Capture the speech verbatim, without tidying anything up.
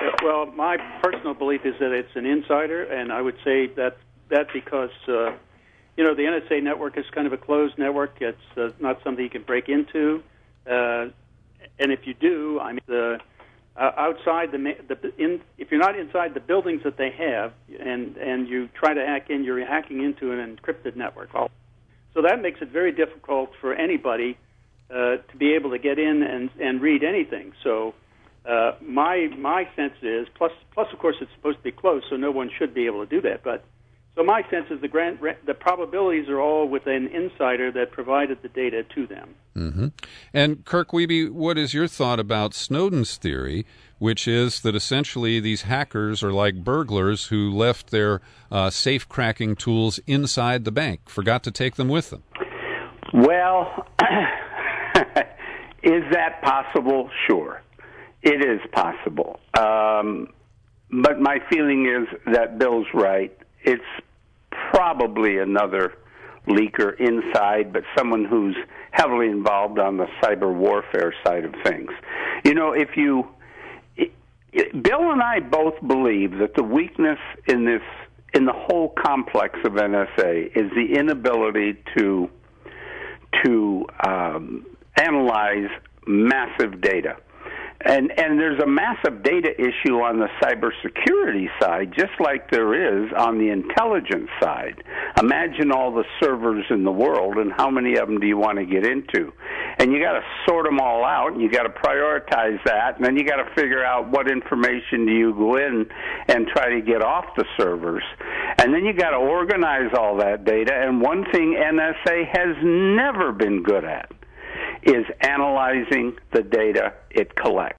Well, my personal belief is that it's an insider, and I would say that that because uh, you know the N S A network is kind of a closed network. It's uh, not something you can break into, uh, and if you do, I mean the uh, outside the, the in, if you're not inside the buildings that they have, and and you try to hack in, you're hacking into an encrypted network. So that makes it very difficult for anybody uh, to be able to get in and and read anything. So. Uh, my my sense is, plus plus of course it's supposed to be closed, so no one should be able to do that. But so my sense is the grant the probabilities are all with an insider that provided the data to them. Mm-hmm. And Kirk Wiebe, what is your thought about Snowden's theory, which is that essentially these hackers are like burglars who left their uh, safe cracking tools inside the bank, forgot to take them with them? Well, is that possible? Sure. It is possible. Um, but my feeling is that Bill's right. It's probably another leaker inside, but someone who's heavily involved on the cyber warfare side of things. You know, if you... It, it, Bill and I both believe that the weakness in this, in the whole complex of N S A is the inability to, to um, analyze massive data. And and there's a massive data issue on the cybersecurity side, just like there is on the intelligence side. Imagine all the servers in the world, and how many of them do you want to get into? And you got to sort them all out, and you got to prioritize that, and then you got to figure out what information do you go in and try to get off the servers. And then you got to organize all that data. And one thing N S A has never been good at is analyzing the data it collects.